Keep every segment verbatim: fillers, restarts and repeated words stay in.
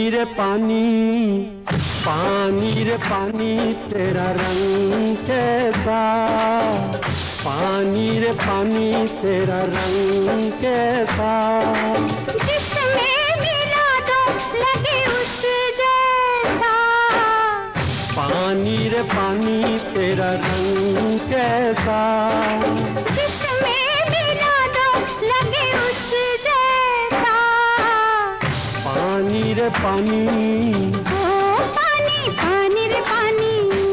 रे पानी, पानी रे पानी तेरा रंग कैसा, पानी रे पानी तेरा रंग कैसा, जिसमें मिला दो लगे उस जैसा, पानी रे पानी तेरा रंग कैसा, जिसमें मिला दो लगे उस जैसा, पानी रे पानी, ओ पानी पानी रे पानी।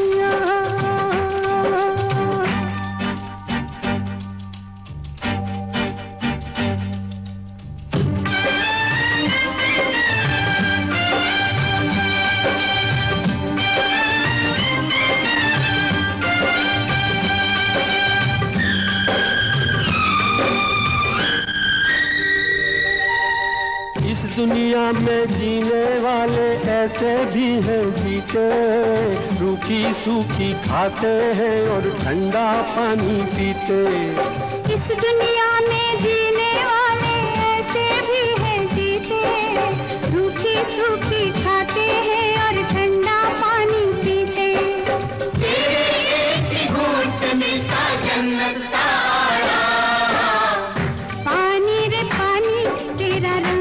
दुनिया में जीने वाले ऐसे भी हैं जीते, रूखी सूखी खाते हैं और ठंडा पानी पीते। इस दुनिया में जीने वाले ऐसे भी हैं जीते, रूखी सूखी खाते हैं और ठंडा पानी पीते। तेरे एक घूंट से मिलता जन्नत सा आया, पानी रे पानी तेरा रंग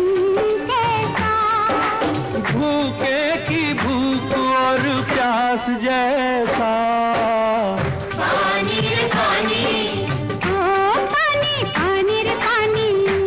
भूखे की भूख और प्यास जैसा, पानी रे पानी, ओ पानी पानी रे पानी।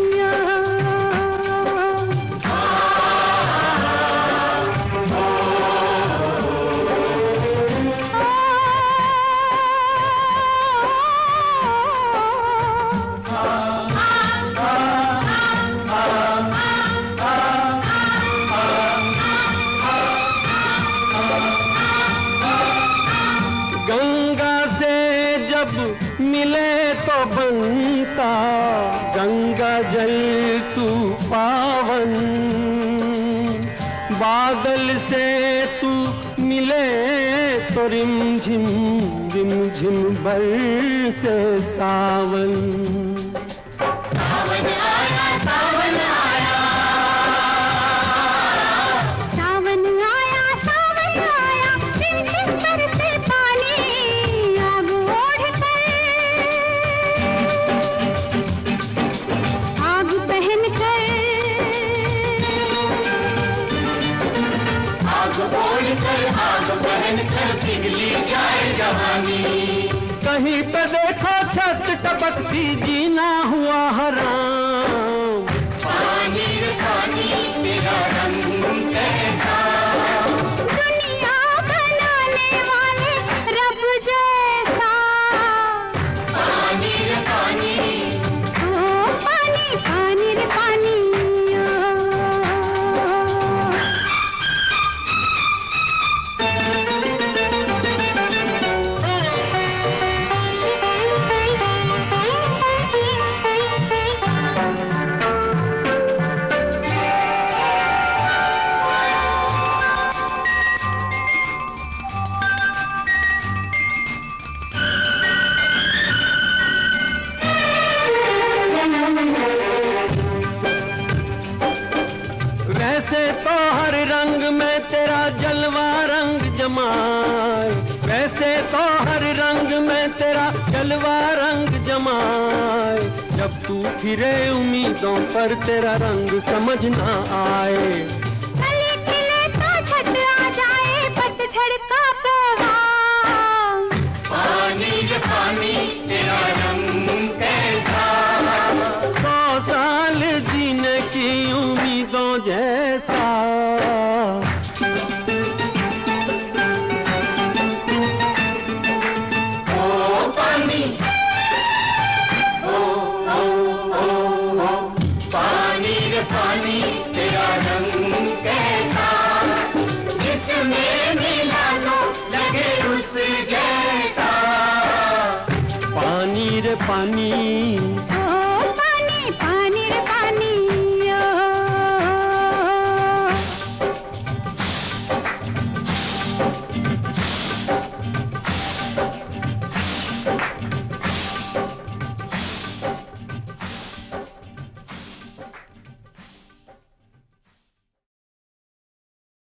मिले तो बनता गंगा जल तू पावन, बादल से तू मिले तो रिमझिम रिमझिम बरसे सावन, सावन आया सावन आया, सावन आया सावन आया, रिमझिम बरसे पानी आग ओढ़ कर, आग पहन कर, आग ओढ़ कर आग पहन कर पिघली जाए जवानी। कहीं पे देखो छत टपकती जीना हुआ हराम, पानी रे पानी तेरा रंग कैसा, दुनिया बनाने वाले रब जैसा, पानी रे पानी, ओ पानी पानी रे पानी। वैसे तो हर रंग में तेरा जलवा रंग जमाए, वैसे तो हर रंग में तेरा जलवा रंग जमाए, जब तू फिरे उम्मीदों पर तेरा रंग समझ ना आए।